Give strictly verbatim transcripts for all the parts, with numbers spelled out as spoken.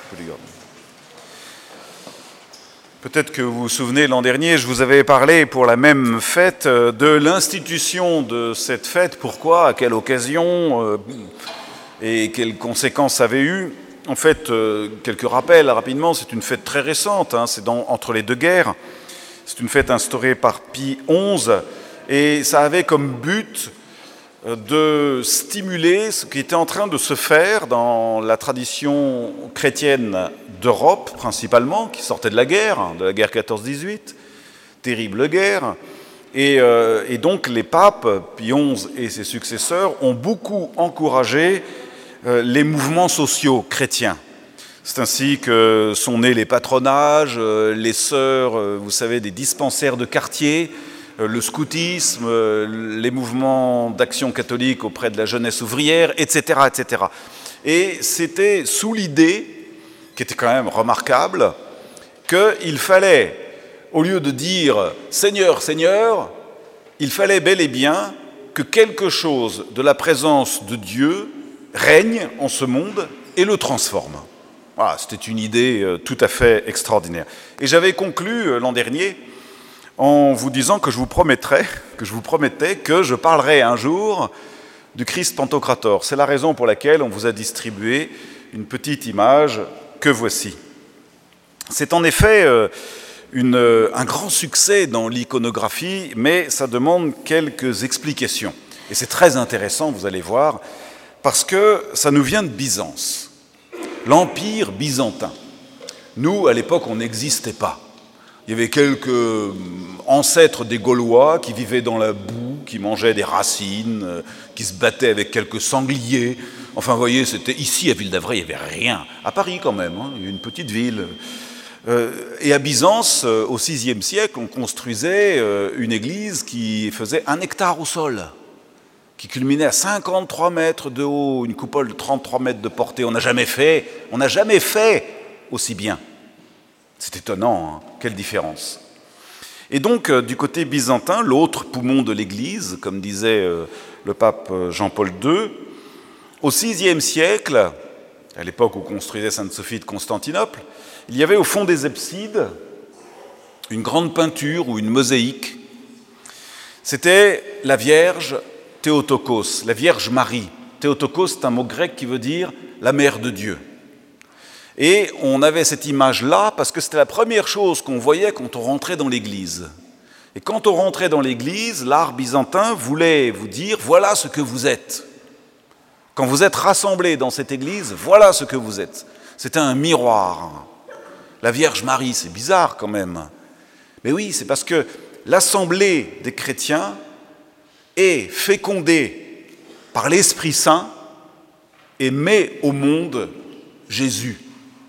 peux lui garder. Peut-être que vous vous souvenez, l'an dernier, je vous avais parlé pour la même fête de l'institution de cette fête. Pourquoi, à quelle occasion euh, et quelles conséquences ça avait eu. En fait, euh, quelques rappels rapidement, c'est une fête très récente, hein, c'est dans, entre les deux guerres. C'est une fête instaurée par Pie onze et ça avait comme but de stimuler ce qui était en train de se faire dans la tradition chrétienne d'Europe, principalement, qui sortait de la guerre, de la guerre quatorze dix-huit, terrible guerre. Et, euh, et donc les papes, Pie onze et ses successeurs, ont beaucoup encouragé euh, les mouvements sociaux chrétiens. C'est ainsi que sont nés les patronages, euh, les sœurs, euh, vous savez, des dispensaires de quartier, le scoutisme, les mouvements d'action catholique auprès de la jeunesse ouvrière, et cetera, et cetera. Et c'était sous l'idée, qui était quand même remarquable, qu'il fallait, au lieu de dire « Seigneur, Seigneur », il fallait bel et bien que quelque chose de la présence de Dieu règne en ce monde et le transforme. Voilà, c'était une idée tout à fait extraordinaire. Et j'avais conclu l'an dernier en vous disant que je vous promettrais, que je vous promettais que je parlerai un jour du Christ Pantocrator. C'est la raison pour laquelle on vous a distribué une petite image que voici. C'est en effet une, un grand succès dans l'iconographie, mais ça demande quelques explications. Et c'est très intéressant, vous allez voir, parce que ça nous vient de Byzance, l'Empire byzantin. Nous, à l'époque, on n'existait pas. Il y avait quelques ancêtres des Gaulois qui vivaient dans la boue, qui mangeaient des racines, qui se battaient avec quelques sangliers. Enfin, vous voyez, c'était ici, à Ville-d'Avray, il n'y avait rien. À Paris, quand même, hein, il y a une petite ville. Euh, et à Byzance, au sixième siècle, on construisait euh, une église qui faisait un hectare au sol, qui culminait à cinquante-trois mètres de haut, une coupole de trente-trois mètres de portée. On n'a jamais fait, on n'a jamais fait aussi bien. C'est étonnant, hein, quelle différence. Et donc, euh, du côté byzantin, l'autre poumon de l'Église, comme disait euh, le pape Jean-Paul deux, au sixième siècle, à l'époque où construisait Sainte-Sophie de Constantinople, il y avait au fond des absides une grande peinture ou une mosaïque. C'était la Vierge Théotokos, la Vierge Marie. Théotokos, c'est un mot grec qui veut dire la mère de Dieu. Et on avait cette image-là parce que c'était la première chose qu'on voyait quand on rentrait dans l'église. Et quand on rentrait dans l'église, l'art byzantin voulait vous dire « voilà ce que vous êtes ». Quand vous êtes rassemblés dans cette église, voilà ce que vous êtes. C'était un miroir. La Vierge Marie, c'est bizarre quand même. Mais oui, c'est parce que l'assemblée des chrétiens est fécondée par l'Esprit Saint et met au monde Jésus.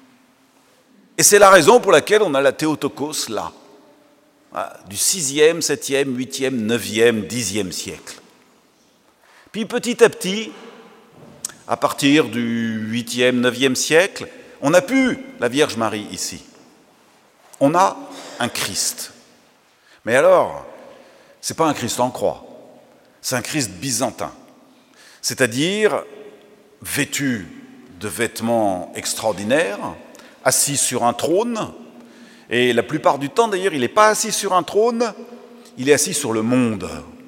Et c'est la raison pour laquelle on a la Théotokos là, du sixième, septième, huitième, neuvième, dixième siècle. Puis petit à petit, à partir du huitième, neuvième siècle, on n'a plus la Vierge Marie ici. On a un Christ. Mais alors, ce n'est pas un Christ en croix, c'est un Christ byzantin. C'est-à-dire vêtu de vêtements extraordinaires, assis sur un trône, et la plupart du temps, d'ailleurs, il n'est pas assis sur un trône, il est assis sur le monde.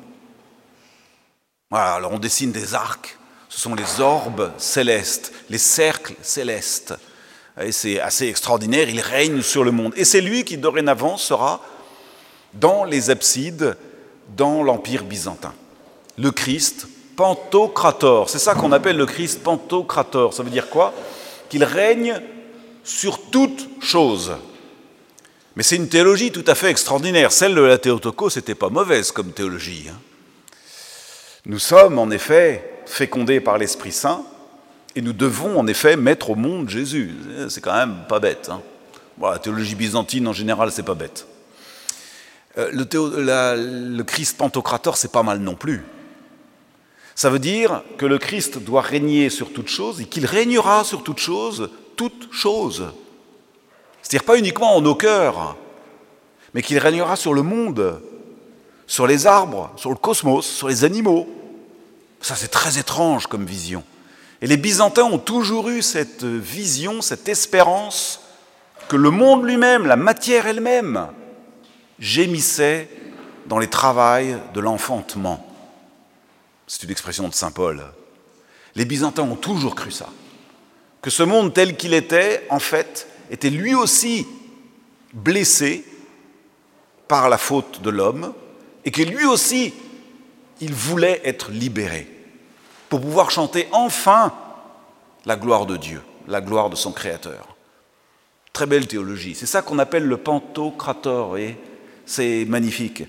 Voilà, alors on dessine des arcs, ce sont les orbes célestes, les cercles célestes. Et c'est assez extraordinaire, il règne sur le monde. Et c'est lui qui, dorénavant, sera dans les absides, dans l'Empire byzantin. Le Christ Pantocrator, c'est ça qu'on appelle le Christ Pantocrator. Ça veut dire quoi? Qu'il règne sur toute chose. Mais c'est une théologie tout à fait extraordinaire. Celle de la Théotokos, c'était pas mauvaise comme théologie. Hein. Nous sommes en effet fécondés par l'Esprit Saint et nous devons en effet mettre au monde Jésus. C'est quand même pas bête. Hein. Bon, la théologie byzantine en général, c'est pas bête. Euh, le, théo, la, le Christ Pantocrator, c'est pas mal non plus. Ça veut dire que le Christ doit régner sur toute chose et qu'il régnera sur toute chose, toute chose. C'est-à-dire pas uniquement en nos cœurs, mais qu'il régnera sur le monde, sur les arbres, sur le cosmos, sur les animaux. Ça, c'est très étrange comme vision. Et les Byzantins ont toujours eu cette vision, cette espérance que le monde lui-même, la matière elle-même, gémissait dans les travails de l'enfantement. C'est une expression de saint Paul. Les Byzantins ont toujours cru ça, que ce monde tel qu'il était, en fait, était lui aussi blessé par la faute de l'homme, et que lui aussi, il voulait être libéré, pour pouvoir chanter enfin la gloire de Dieu, la gloire de son Créateur. Très belle théologie. C'est ça qu'on appelle le Pantocrator, et c'est magnifique.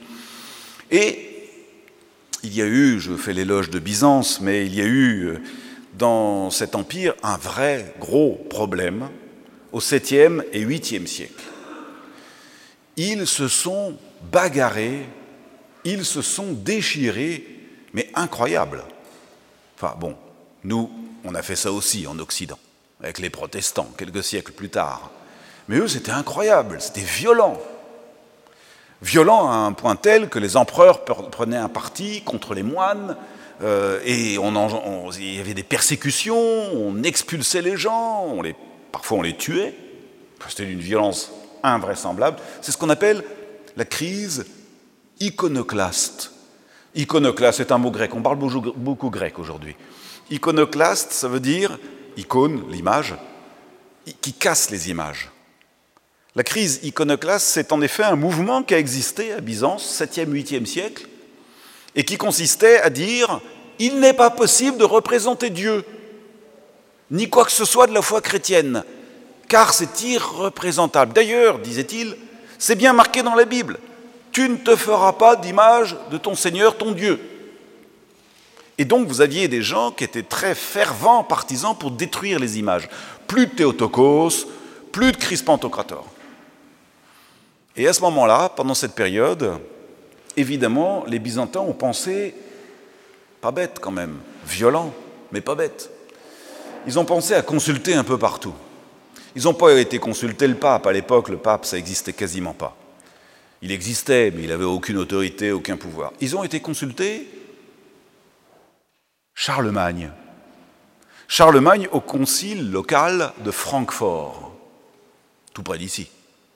Et il y a eu, je fais l'éloge de Byzance, mais il y a eu dans cet empire un vrai gros problème au septième et huitième siècle. Ils se sont bagarrés, ils se sont déchirés, mais incroyable. Enfin bon, nous, on a fait ça aussi en Occident, avec les protestants, quelques siècles plus tard. Mais eux, c'était incroyable, c'était violent. Violent à un point tel que les empereurs prenaient un parti contre les moines, euh, et on en, on, il y avait des persécutions, on expulsait les gens, on les, parfois on les tuait. C'était d'une violence invraisemblable. C'est ce qu'on appelle la crise iconoclaste. Iconoclaste, c'est un mot grec, on parle beaucoup grec aujourd'hui. Iconoclaste, ça veut dire icône, l'image, qui casse les images. La crise iconoclaste, c'est en effet un mouvement qui a existé à Byzance, septième, huitième siècle, et qui consistait à dire « il n'est pas possible de représenter Dieu, ni quoi que ce soit de la foi chrétienne, car c'est irreprésentable. D'ailleurs, disait-il, c'est bien marqué dans la Bible, tu ne te feras pas d'image de ton Seigneur, ton Dieu. » Et donc, vous aviez des gens qui étaient très fervents partisans pour détruire les images. Plus de Théotokos, plus de Christ Pantocrator. Et à ce moment-là, pendant cette période, évidemment, les Byzantins ont pensé, pas bête quand même, violent, mais pas bête. Ils ont pensé à consulter un peu partout. Ils n'ont pas été consulter le pape. À l'époque, le pape, ça n'existait quasiment pas. Il existait, mais il n'avait aucune autorité, aucun pouvoir. Ils ont été consultés Charlemagne. Charlemagne au concile local de Francfort, tout près d'ici.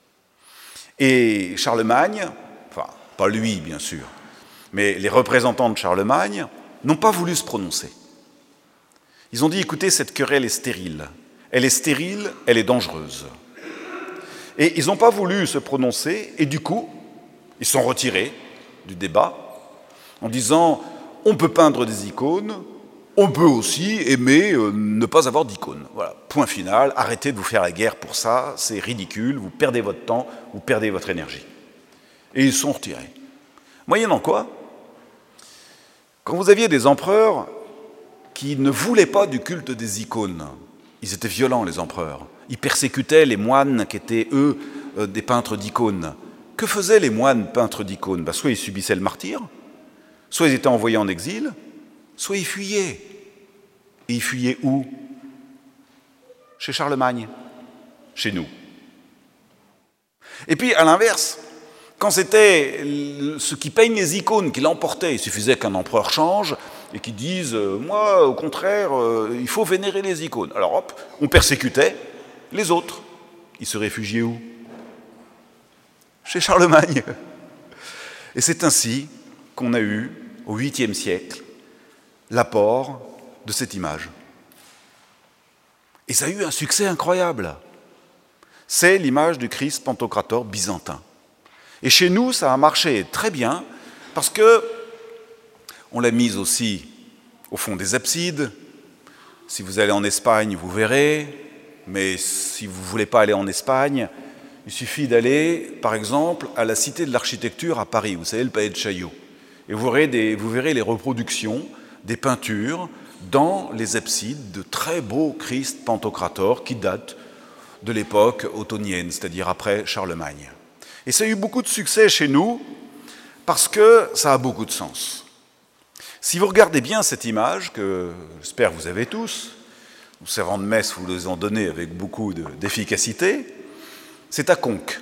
Et Charlemagne, enfin, pas lui bien sûr, mais les représentants de Charlemagne n'ont pas voulu se prononcer. Ils ont dit, écoutez, cette querelle est stérile. Elle est stérile, elle est dangereuse. Et ils n'ont pas voulu se prononcer, et du coup, ils sont retirés du débat en disant, on peut peindre des icônes, on peut aussi aimer euh, ne pas avoir d'icônes. Voilà, point final, arrêtez de vous faire la guerre pour ça, c'est ridicule, vous perdez votre temps, vous perdez votre énergie. Et ils sont retirés. Moyennant quoi, quand vous aviez des empereurs qui ne voulaient pas du culte des icônes, ils étaient violents, les empereurs, ils persécutaient les moines qui étaient, eux, euh, des peintres d'icônes. Que faisaient les moines peintres d'icônes? Ben, soit ils subissaient le martyre, soit ils étaient envoyés en exil, soit ils fuyaient. Et ils fuyaient où? Chez Charlemagne, chez nous. Et puis, à l'inverse, quand c'était ceux qui peignent les icônes qui l'emportaient, il suffisait qu'un empereur change et qu'ils disent euh, « moi, au contraire, euh, il faut vénérer les icônes ». Alors hop, on persécutait les autres. Ils se réfugiaient où? Chez Charlemagne. Et c'est ainsi qu'on a eu, au huitième siècle, l'apport de cette image. Et ça a eu un succès incroyable. C'est l'image du Christ Pantocrator byzantin. Et chez nous, ça a marché très bien, parce que on l'a mise aussi au fond des absides. Si vous allez en Espagne, vous verrez, mais si vous ne voulez pas aller en Espagne, il suffit d'aller, par exemple, à la Cité de l'Architecture à Paris, vous savez, le Palais de Chaillot. Et vous verrez, des, vous verrez les reproductions des peintures dans les absides de très beaux Christ Pantocrator qui datent de l'époque ottonienne, c'est-à-dire après Charlemagne. Et ça a eu beaucoup de succès chez nous parce que ça a beaucoup de sens. Si vous regardez bien cette image, que j'espère vous avez tous, nos servants de messe vous les ont donnés avec beaucoup de, d'efficacité, c'est à Conques.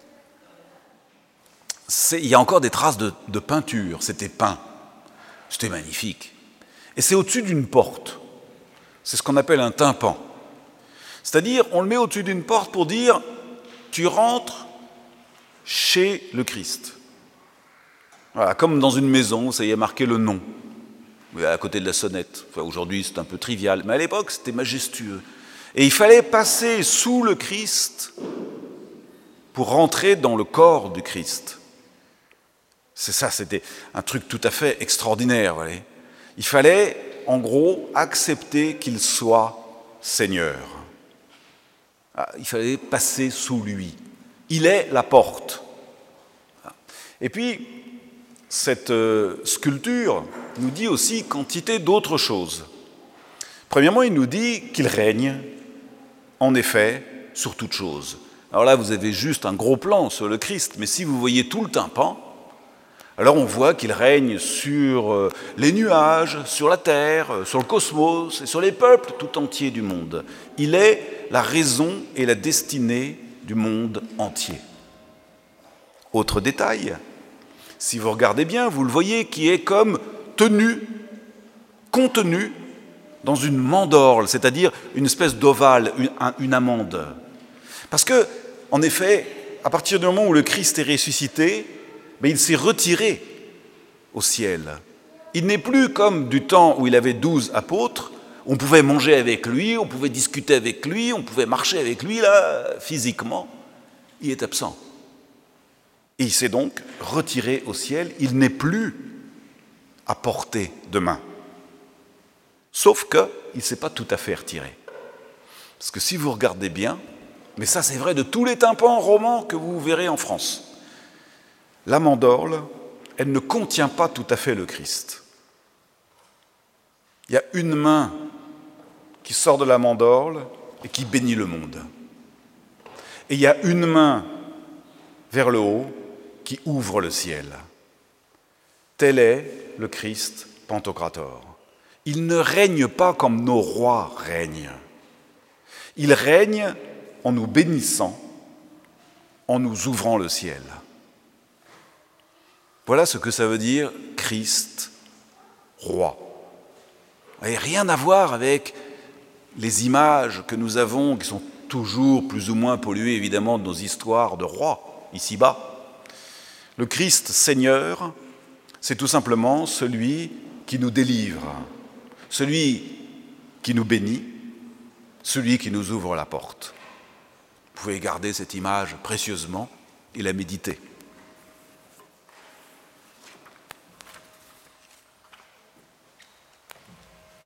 C'est, il y a encore des traces de, de peinture, c'était peint. C'était magnifique. Et c'est au-dessus d'une porte. C'est ce qu'on appelle un tympan. C'est-à-dire, on le met au-dessus d'une porte pour dire « tu rentres chez le Christ ». Voilà, comme dans une maison, ça y est marqué le nom, à côté de la sonnette. Enfin, aujourd'hui, c'est un peu trivial, mais à l'époque, c'était majestueux. Et il fallait passer sous le Christ pour rentrer dans le corps du Christ. C'est ça, c'était un truc tout à fait extraordinaire. Vous voyez. Il fallait, en gros, accepter qu'il soit Seigneur. Il fallait passer sous lui. Il est la porte. Et puis, cette sculpture nous dit aussi quantité d'autres choses. Premièrement, il nous dit qu'il règne, en effet, sur toute chose. Alors là, vous avez juste un gros plan sur le Christ, mais si vous voyez tout le tympan, alors on voit qu'il règne sur les nuages, sur la terre, sur le cosmos et sur les peuples tout entiers du monde. Il est la raison et la destinée du monde entier. Autre détail, si vous regardez bien, vous le voyez qui est comme tenu, contenu dans une mandorle, c'est-à-dire une espèce d'ovale, une, une amande. Parce que, en effet, à partir du moment où le Christ est ressuscité, mais il s'est retiré au ciel. Il n'est plus comme du temps où il avait douze apôtres, on pouvait manger avec lui, on pouvait discuter avec lui, on pouvait marcher avec lui, là, physiquement. Il est absent. Et il s'est donc retiré au ciel, il n'est plus à portée de main. Sauf qu'il ne s'est pas tout à fait retiré. Parce que si vous regardez bien, mais ça c'est vrai de tous les tympans romans que vous verrez en France, la mandorle, elle ne contient pas tout à fait le Christ. Il y a une main qui sort de la mandorle et qui bénit le monde. Et il y a une main vers le haut qui ouvre le ciel. Tel est le Christ Pantocrator. Il ne règne pas comme nos rois règnent. Il règne en nous bénissant, en nous ouvrant le ciel. Voilà ce que ça veut dire Christ, roi. Et rien à voir avec les images que nous avons, qui sont toujours plus ou moins polluées évidemment de nos histoires de rois, ici-bas. Le Christ Seigneur, c'est tout simplement celui qui nous délivre, celui qui nous bénit, celui qui nous ouvre la porte. Vous pouvez garder cette image précieusement et la méditer.